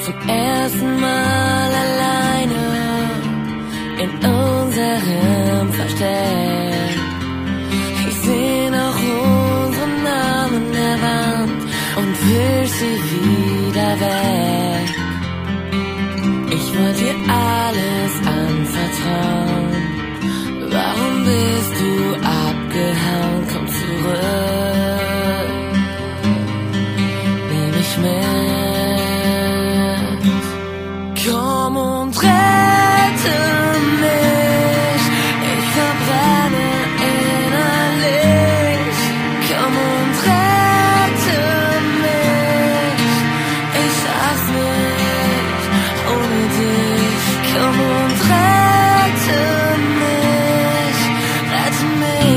zum ersten Mal alleine in unserem Versteck. Ich seh noch unsere Namen an der Wand und wisch sie wieder weg. Ich wollte dir alles anvertrauen. Warum bist du abgehauen? Komm zurück, nimm mich mit. Komm und rette mich, ich verbrenne innerlich. Komm und rette mich, ich schaff's nicht ohne dich. Komm und rette mich, rette mich.